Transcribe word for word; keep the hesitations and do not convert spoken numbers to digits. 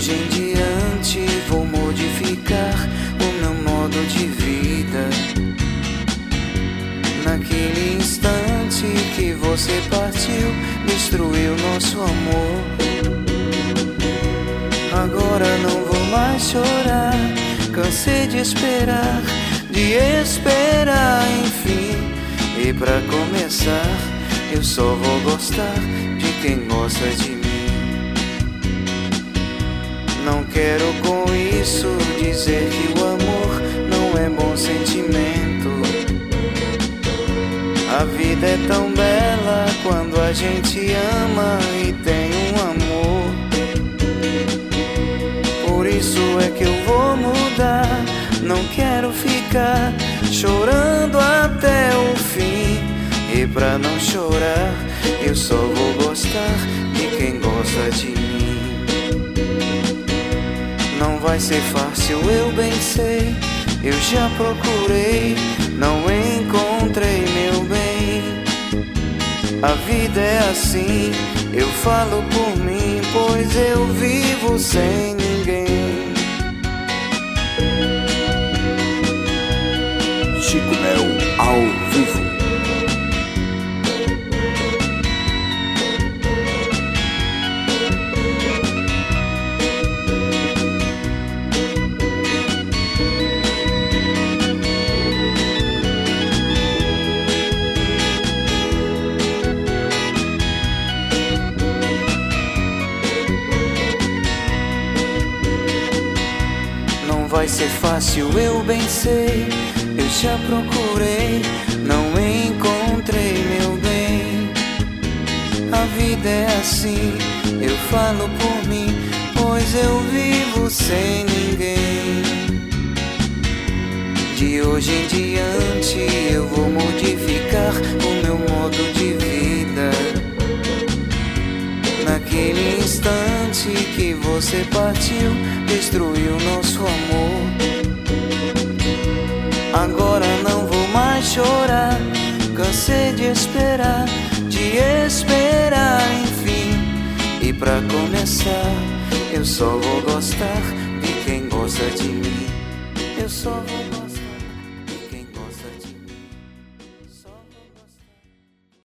hoje em diante vou modificar o meu modo de vida. Naquele instante que você partiu, destruiu nosso amor. Agora não vou mais chorar, cansei de esperar, de esperar enfim. E pra começar, eu só vou gostar de quem gosta de mim. Não quero com isso dizer que o amor não é bom sentimento. A vida é tão bela quando a gente ama e tem um amor. Por isso é que eu vou mudar, não quero ficar chorando até o fim. E pra não chorar, eu só vou gostar de quem gosta de mim. Não vai ser fácil, eu bem sei, eu já procurei, não encontrei meu bem. A vida é assim, eu falo por mim, pois eu vivo sem ninguém. Chico Mel ao vivo. Não vai ser fácil, eu bem sei, eu já procurei, não encontrei meu bem. A vida é assim, eu falo por mim, pois eu vivo sem ninguém. De hoje em diante eu vou modificar o meu modo de vida. Naquele instante que você partiu, destruiu nosso amor. Agora não vou mais chorar, cansei de esperar, de esperar enfim. E pra começar, eu só vou gostar de quem gosta de mim. Eu só vou